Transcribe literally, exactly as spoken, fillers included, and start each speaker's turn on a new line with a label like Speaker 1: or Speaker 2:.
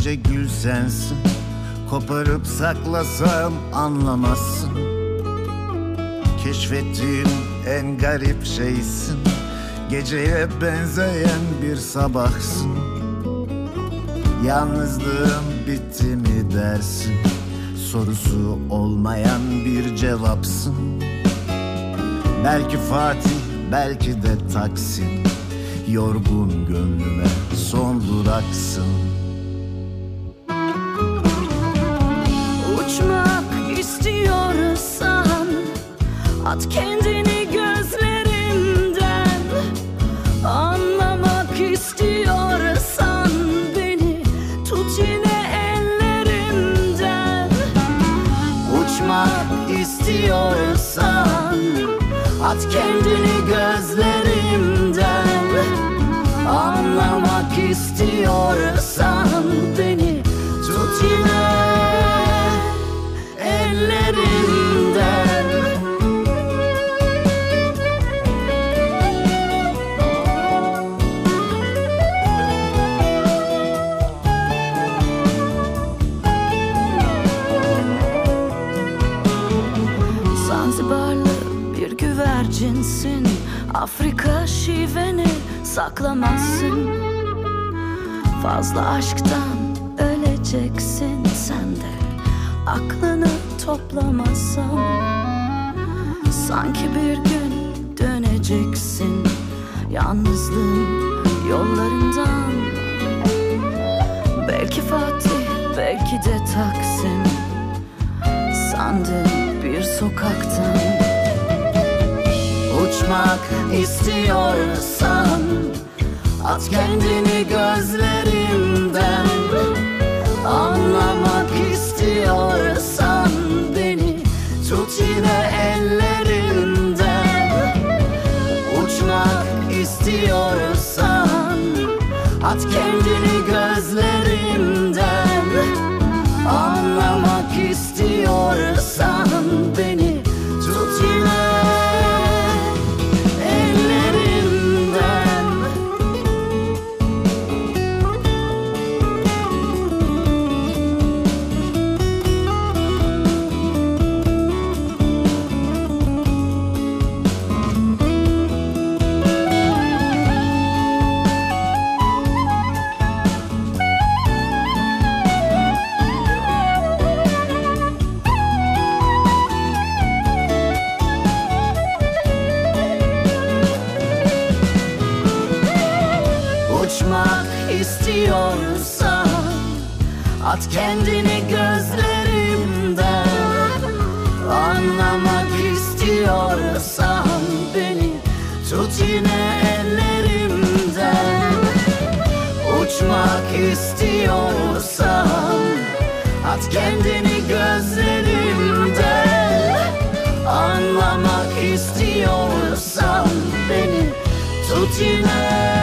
Speaker 1: gece gül sensin. Koparıp saklasam anlamazsın. Keşfettiğim en garip şeysin. Geceye benzeyen bir sabahsın. Yalnızlığım bitti mi dersin? Sorusu olmayan bir cevapsın. Belki Fatih, belki de Taksim. Yorgun gönlüme son duraksın.
Speaker 2: Uçmak istiyorsan at kendini gözlerimden. Anlamak istiyorsan beni tut yine ellerimden.
Speaker 1: Uçmak istiyorsan at kendini gözlerimden.
Speaker 2: Anlamak istiyorsan beni tut yine ellerimden. Zanzibarlı bir güvercinsin. Afrika şiveni saklamazsın. Fazla aşktan öleceksin sen de, aklını toplamazsan. Sanki bir gün döneceksin yalnızlığın yollarından. Belki Fatih, belki de Taksim, sandığın bir sokaktan.
Speaker 1: Uçmak istiyorsan at kendini gözlerimden. Anlamak istiyorsan beni tut yine ellerinden. Uçmak istiyorsan at kendini gözlerimden. Anlamak istiyorsan beni tut yine istiyorsan at kendini gözlerimden. Anlamak istiyorsan beni tut yine ellerimden. Uçmak istiyorsan at kendini gözlerimden. Anlamak istiyorsan beni tut yine